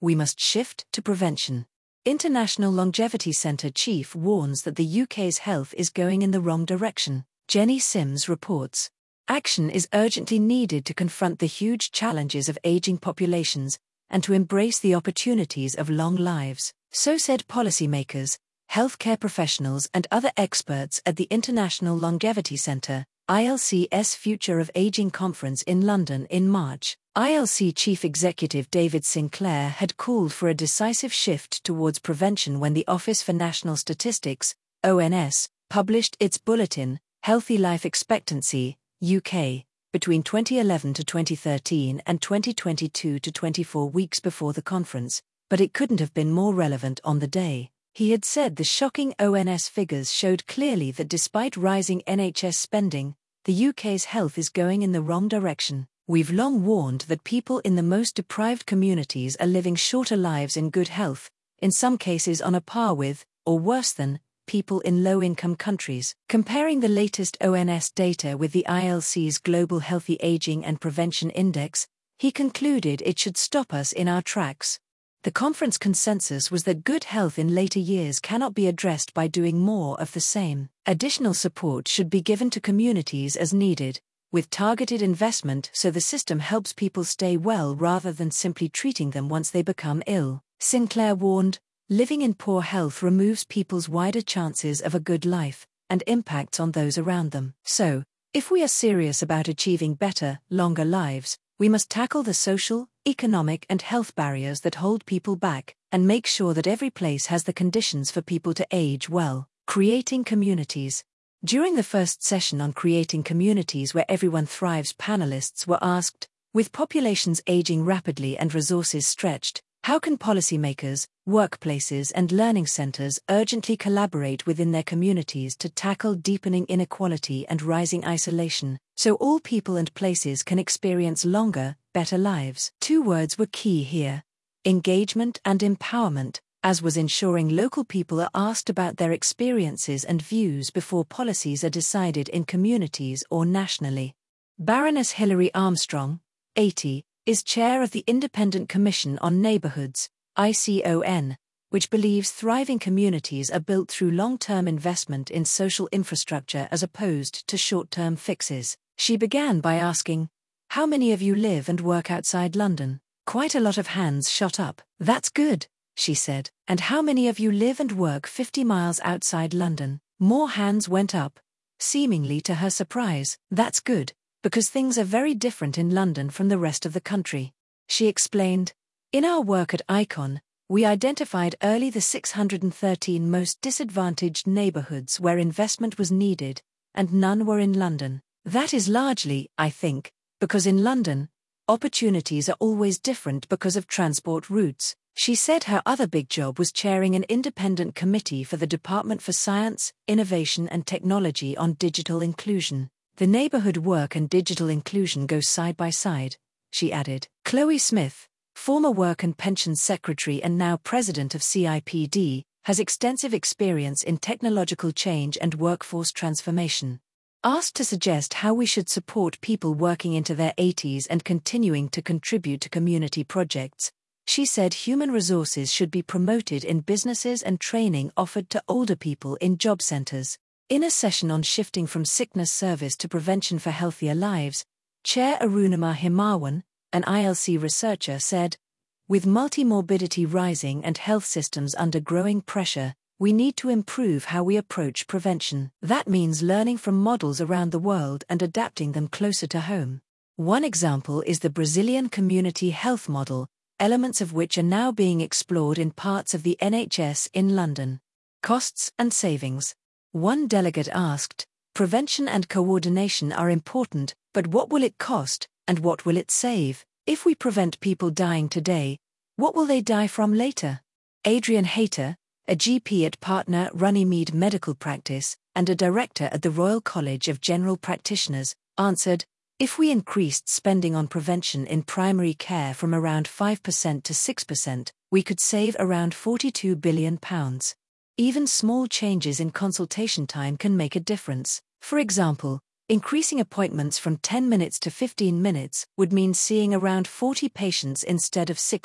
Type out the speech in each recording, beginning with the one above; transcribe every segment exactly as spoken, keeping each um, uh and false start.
we must shift to prevention. International Longevity Centre chief warns that the U K's health is going in the wrong direction. Jenny Sims reports, action is urgently needed to confront the huge challenges of aging populations and to embrace the opportunities of long lives. So said policymakers, healthcare professionals and other experts at the International Longevity Centre, I L C's Future of Aging Conference in London in March. I L C Chief Executive David Sinclair had called for a decisive shift towards prevention when the Office for National Statistics, O N S, published its bulletin, Healthy Life Expectancy, U K, between twenty eleven to twenty thirteen and twenty twenty-two to twenty-four weeks before the conference, but it couldn't have been more relevant on the day. He had said the shocking O N S figures showed clearly that despite rising N H S spending, the U K's health is going in the wrong direction. We've long warned that people in the most deprived communities are living shorter lives in good health, in some cases on a par with, or worse than, people in low-income countries. Comparing the latest O N S data with the I L C's Global Healthy Aging and Prevention Index, he concluded it should stop us in our tracks. The conference consensus was that good health in later years cannot be addressed by doing more of the same. Additional support should be given to communities as needed, with targeted investment so the system helps people stay well rather than simply treating them once they become ill. Sinclair warned, living in poor health removes people's wider chances of a good life, and impacts on those around them. So, if we are serious about achieving better, longer lives, we must tackle the social, economic and health barriers that hold people back, and make sure that every place has the conditions for people to age well. Creating communities. During the first session on creating communities where everyone thrives, panelists were asked, with populations aging rapidly and resources stretched, how can policymakers, workplaces and learning centers urgently collaborate within their communities to tackle deepening inequality and rising isolation, so all people and places can experience longer, better lives? Two words were key here: engagement and empowerment, as was ensuring local people are asked about their experiences and views before policies are decided in communities or nationally. Baroness Hilary Armstrong, eighty, is chair of the Independent Commission on Neighborhoods, I C O N, which believes thriving communities are built through long-term investment in social infrastructure as opposed to short-term fixes. She began by asking, "How many of you live and work outside London?" Quite a lot of hands shot up. "That's good," she said. "And how many of you live and work fifty miles outside London?" More hands went up, seemingly to her surprise. "That's good, because things are very different in London from the rest of the country." She explained, "In our work at ICON, we identified early the six hundred thirteen most disadvantaged neighborhoods where investment was needed, and none were in London. That is largely, I think, because in London, opportunities are always different because of transport routes." She said her other big job was chairing an independent committee for the Department for Science, Innovation and Technology on digital inclusion. "The neighborhood work and digital inclusion go side by side," she added. Chloe Smith, former Work and Pensions Secretary and now President of C I P D, has extensive experience in technological change and workforce transformation. Asked to suggest how we should support people working into their eighties and continuing to contribute to community projects, she said human resources should be promoted in businesses and training offered to older people in job centers. In a session on shifting from sickness service to prevention for healthier lives, Chair Arunima Himawan, an I L C researcher, said, "With multi-morbidity rising and health systems under growing pressure, we need to improve how we approach prevention. That means learning from models around the world and adapting them closer to home." One example is the Brazilian community health model, elements of which are now being explored in parts of the N H S in London. Costs and savings. One delegate asked, "Prevention and coordination are important, but what will it cost, and what will it save? If we prevent people dying today, what will they die from later?" Adrian Hayter, a G P at partner Runnymede Medical Practice, and a director at the Royal College of General Practitioners, answered, "If we increased spending on prevention in primary care from around five percent to six percent, we could save around forty-two billion pounds. Even small changes in consultation time can make a difference. For example, increasing appointments from ten minutes to fifteen minutes would mean seeing around forty patients instead of sixty,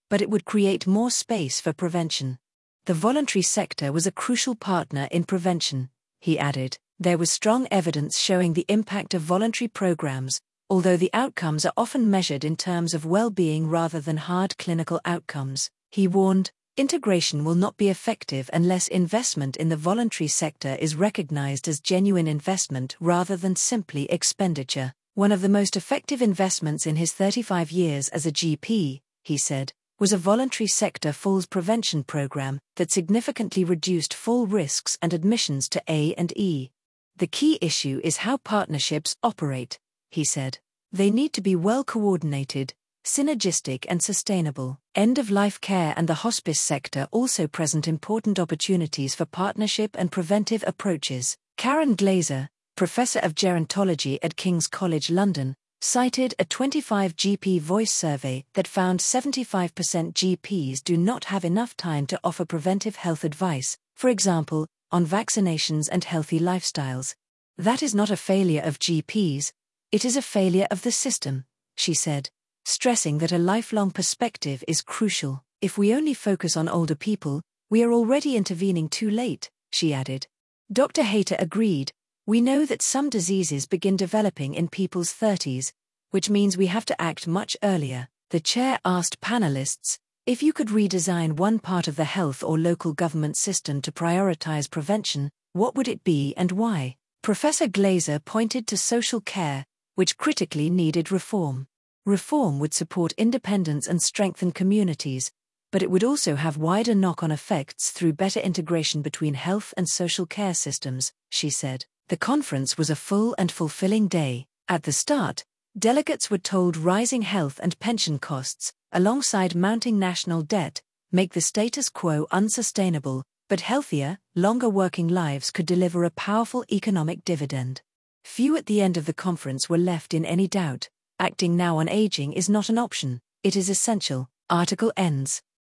but it would create more space for prevention. The voluntary sector was a crucial partner in prevention, he added. There was strong evidence showing the impact of voluntary programs, although the outcomes are often measured in terms of well-being rather than hard clinical outcomes. He warned, integration will not be effective unless investment in the voluntary sector is recognized as genuine investment rather than simply expenditure. One of the most effective investments in his thirty-five years as a G P, he said, was a voluntary sector falls prevention program that significantly reduced fall risks and admissions to A and E. The key issue is how partnerships operate, he said. They need to be well coordinated, synergistic and sustainable. End-of-life care and the hospice sector also present important opportunities for partnership and preventive approaches. Karen Glazer, professor of gerontology at King's College London, cited a twenty-five G P Voice survey that found seventy-five percent G Ps do not have enough time to offer preventive health advice, for example, on vaccinations and healthy lifestyles. That is not a failure of G Ps, it is a failure of the system, she said, stressing that a lifelong perspective is crucial. If we only focus on older people, we are already intervening too late, she added. Doctor Hayter agreed. We know that some diseases begin developing in people's thirties, which means we have to act much earlier. The chair asked panelists, if you could redesign one part of the health or local government system to prioritize prevention, what would it be and why? Professor Glazer pointed to social care, which critically needed reform. Reform would support independence and strengthen communities, but it would also have wider knock-on effects through better integration between health and social care systems, she said. The conference was a full and fulfilling day. At the start, delegates were told rising health and pension costs, alongside mounting national debt, make the status quo unsustainable, but healthier, longer working lives could deliver a powerful economic dividend. Few at the end of the conference were left in any doubt. Acting now on aging is not an option, it is essential. Article ends.